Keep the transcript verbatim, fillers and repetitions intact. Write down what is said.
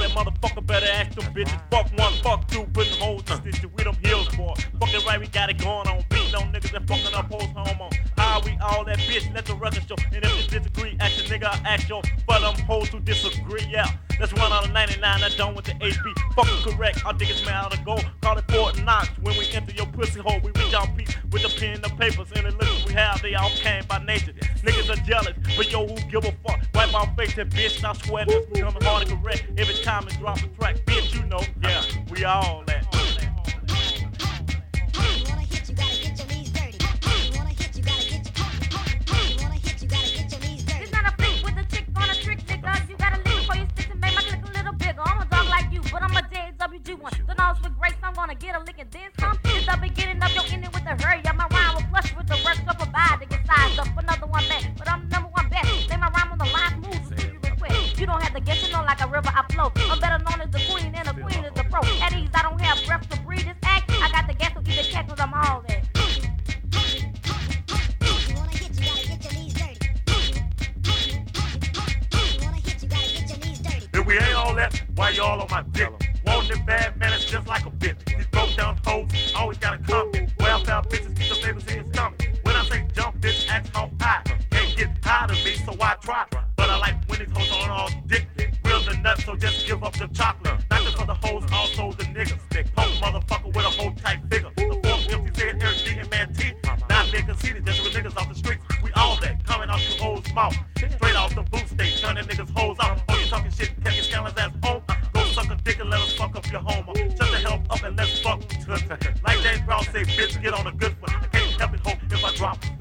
that motherfucker better ask them bitches. Fuck one, fuck two, putting hoes in stitches with them heels for. Fucking right, we got it going on. Beating on niggas that fucking up hoes home on. How we all that bitch, let the record show. And if you disagree, ask the nigga, ask yo. For them hoes who disagree, yeah. That's one out of ninety-nine, I done with the H B. Fucking correct, our niggas man out of gold. Call it Fort Knox. When we enter your pussy hole, we reach out peace with the pen and the papers. And the liquors we have, they all came by nature. Niggas are jealous, but yo, who give a fuck? Wipe our face and bitch, stop sweating. It's becoming hard to correct. Every time it drop a track, bitch, you know, yeah, we all that. But I'm a J W G one. The nose with grace, I'm gonna get a lick and then some. It's the beginning of your ending with the hurry. Yeah, my rhyme will flush with the work to provide to get sized up. Another one back, but I'm number one best. Lay my rhyme on the line, move so you request. You don't have to guess, you know, like a river I flow. I'm better known as the queen, and the queen is the pro. At ease, I don't have breath to breathe this act. I got the gas to eat the cat, cause I'm all that. If we ain't all that, why y'all on my dick? Want them bad man, it's just like a bitch. These broke down hoes always gotta comment. Welfare bitches keep the babies in your stomach. When I say jump, bitch, ask how high. Can't get high to me, so I try. But I like when these hoes on all dick. Real the nuts, so just give up the chocolate. Not just for the hoes, also the niggas. Punk motherfucker with a whole tight figure. The fourth empty said Eric D and Man T. Not being conceited, just with niggas off the streets. We all that, coming off your hoes' mouth. Straight off the boot state, turning niggas hoes out. Oh, you talking shit, catch your scandalous ass home. Go suck a dick and let us fuck up your home. Shut the hell up and let's fuck. Like James Brown say, bitch, get on a good foot. I can't help it, hope if I drop.